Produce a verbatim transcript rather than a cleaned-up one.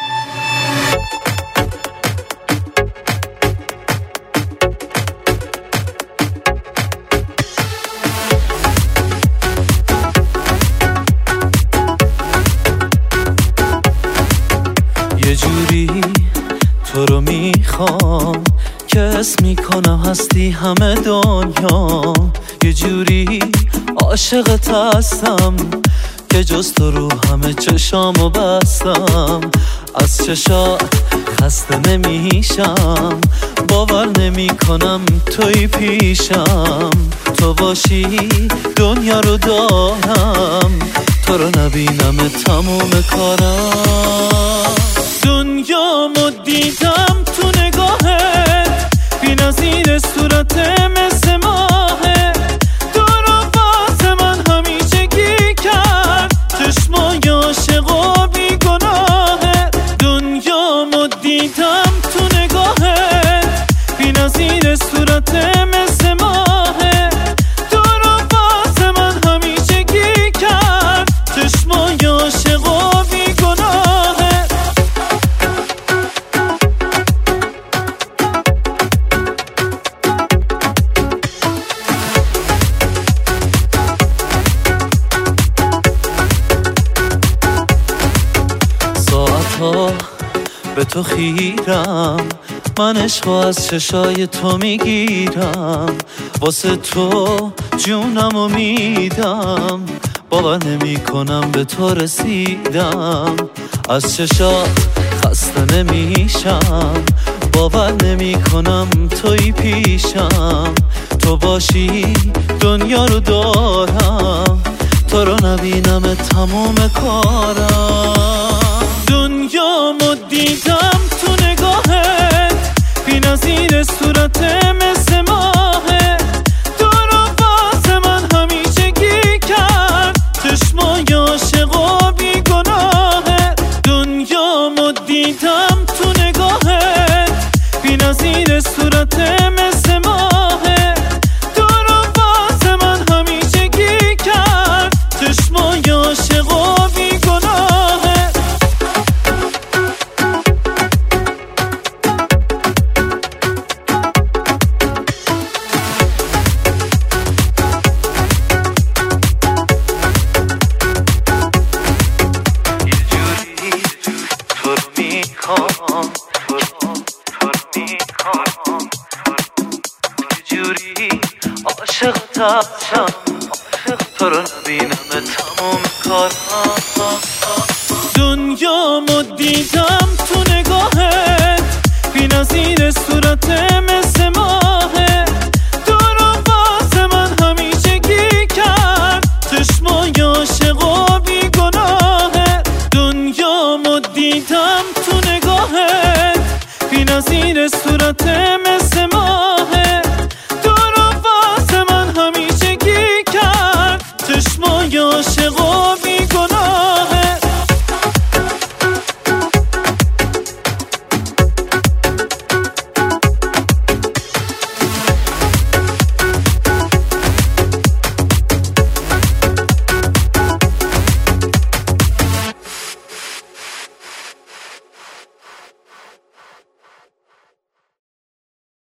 یه جوری تو رو میخوام که اسم میکنم هستی همه دنیا. یه جوری عاشقت هستم که جز تو رو همه چشامو بستم. از چشا خسته نمیشم، باور نمی کنم توی پیشم. تو باشی دنیا رو دارم، تو رو نبینم تموم کارم. دنیامو دیدم تو نگاهت، بی نظیر صورت مثل ماهه. تو رو واسه من همیشگی کرد، چشمای عاشق و بی گناهه. دنیامو دیدم تو نگاهت، بی نظیر صورت مثل ماهه. تو رو واسه من همیشگی کرد، چشمای عاشق و بی گناهه. ساعتها به تو خیرم، من عشقو از چشای تو میگیرم. واسه تو جونمو میدم، باور نمی کنم به تو رسیدم. از چشات خسته نمیشم، باور نمی کنم توی پیشم. تو باشی دنیا رو دارم، تو رو نبینم تموم کارم. دنیامو دیدم تو نگاهت، بی نظیر صورت مثل ماهه. تو رو واسه من همیشگی کرد، چشمای عاشق و بی گناهه. دنیامو دیدم تو نگاهت، بی نظیر صورت مثل ماهه. تو رو واسه من همیشگی کرد، چشمای عاشق و بی گناهه. عاشق تاشم، تو رو نبینم تموم کارم. دنیامو دیدم